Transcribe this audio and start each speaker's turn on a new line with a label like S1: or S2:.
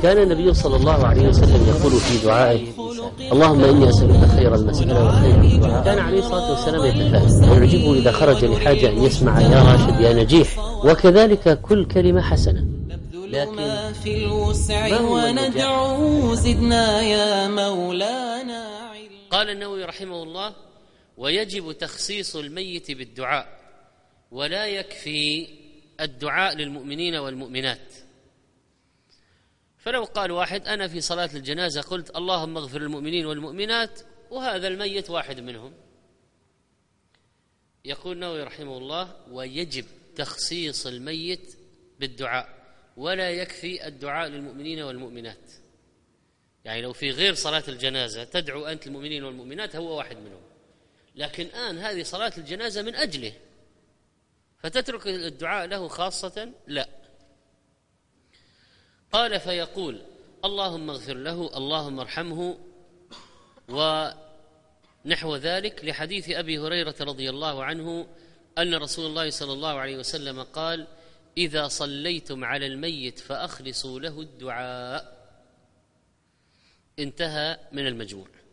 S1: كان النبي صلى الله عليه وسلم يقول في دعائه: اللهم إني أسألك خير المسألة وخير الدعاء. كان عليه الصلاة والسلام يتفائل ويعجبه إذا خرج لحاجة أن يسمع: يا راشد يا نجيح. وكذلك كل كلمة حسنة،
S2: لكن في الوسع وندعو زدنا يا مولانا.
S3: قال النووي رحمه الله: ويجب تخصيص الميت بالدعاء، ولا يكفي الدعاء للمؤمنين والمؤمنات. فلو قال واحد: أنا في صلاة الجنازة قلت اللهم اغفر للمؤمنين والمؤمنات، وهذا الميت واحد منهم، يقول النووي رحمه الله: ويجب تخصيص الميت بالدعاء، ولا يكفي الدعاء للمؤمنين والمؤمنات. يعني لو في غير صلاة الجنازة تدعو أنت المؤمنين والمؤمنات، هو واحد منهم، لكن الآن هذه صلاة الجنازة من أجله، فتترك الدعاء له خاصة؟ لا. قال: فيقول اللهم اغفر له، اللهم ارحمه، ونحو ذلك، لحديث أبي هريرة رضي الله عنه أن رسول الله صلى الله عليه وسلم قال: إذا صليتم على الميت فأخلصوا له الدعاء. انتهى من المجموع.